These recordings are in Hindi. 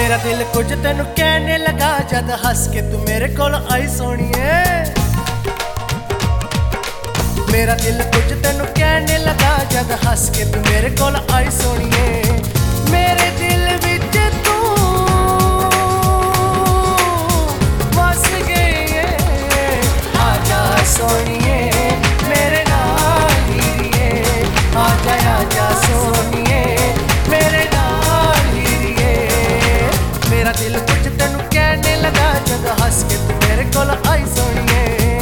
मेरा दिल कुछ तेनू कहने लगा जद हस के तू मेरे कोल आई सोनिए। मेरा दिल कुछ तेनू कहने लगा जद हस के तू मेरे कोल आई सोनिए। मेरे दिल विच तू वस गई आजा सोनिए मेरे नाल हीरिए। आजा आजा सोनिए मेरे नाल हीरिए। मेरा दिल कुछ तेनू कहने लगा जद हस के तू मेरे कोल आई सोनिए।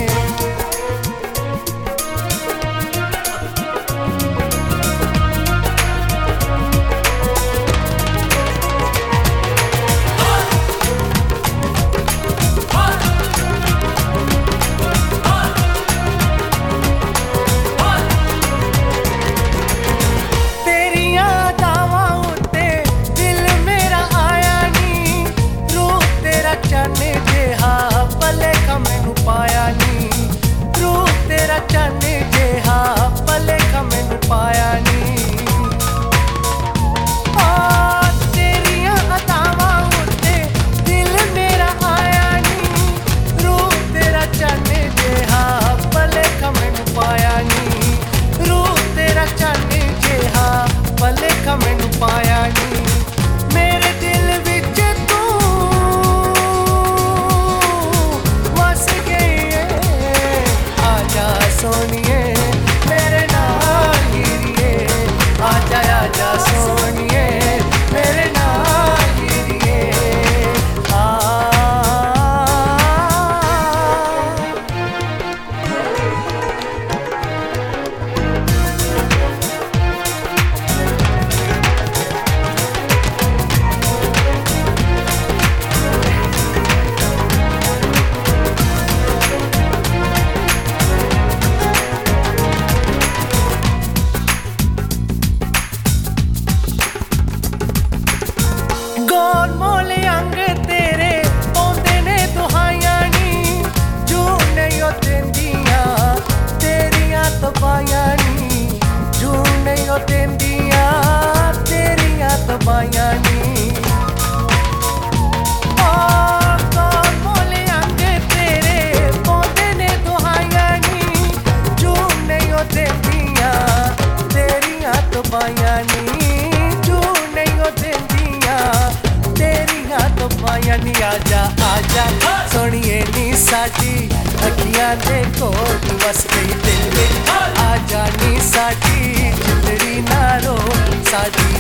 आजा आजा सोनिए नी साडी अखियां दे कोल वस गई दिल विच। आजा नी साडी जिंदड़ी ना रो साडी